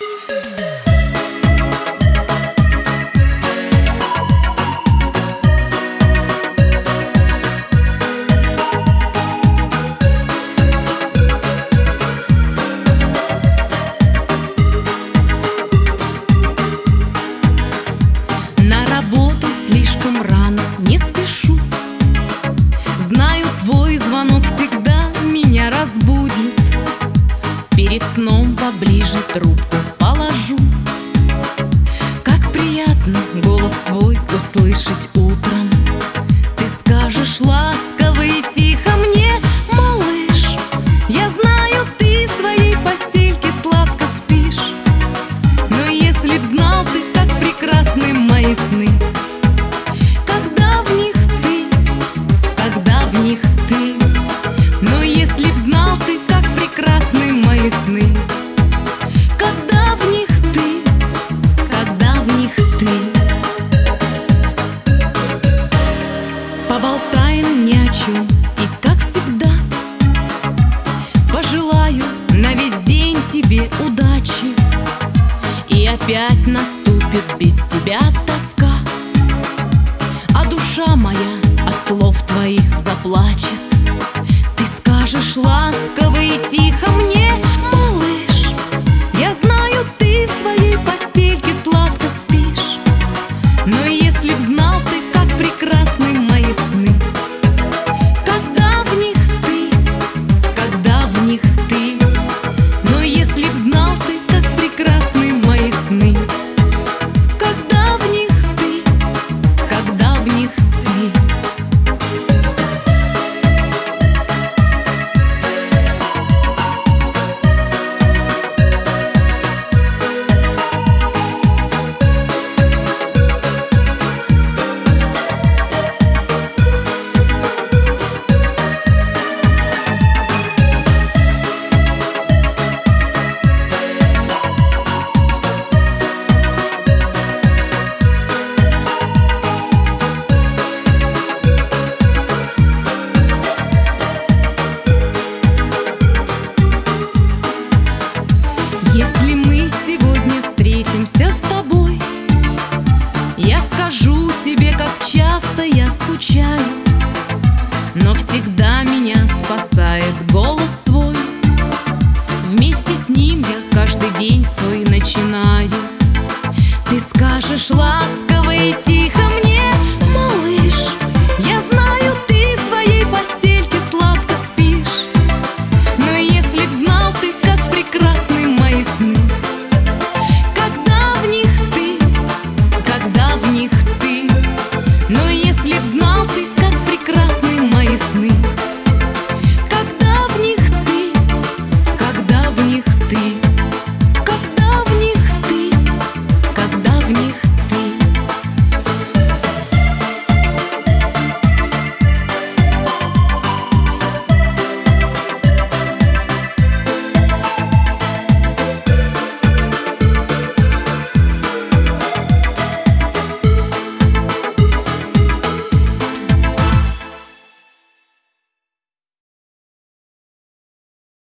На работу слишком рано, не спешу. Знаю, твой звонок всегда меня разбудит. Перед сном поближе трубку положу. Как приятно голос твой услышать утром. Ты скажешь ласково и тихо мне: малыш, я знаю, ты в своей постельке сладко спишь. Но если б знал ты, как прекрасны мои сны, когда в них ты, когда в них ты. Но если б знал ты, как прекрасны мои сны, когда в них ты, когда в них ты. Поболтаем ни о чем и, как всегда, пожелаю на весь день тебе удачи. И опять наступит без тебя тоска, а душа моя от слов твоих заплачет. Ты скажешь ласково и тихо мне: малыш, я знаю, ты в своей постельке сладко спишь. Но если б знал ты, как прекрасны мои сны, когда в них ты, когда в них ты. Но если б знал ты, как прекрасны мои сны, когда в них ты, когда в них ты. Если мы сегодня встретимся с тобой, я скажу тебе, как часто я скучаю. Но всегда меня спасает голос твой. Вместе с ним я каждый день свой начинаю.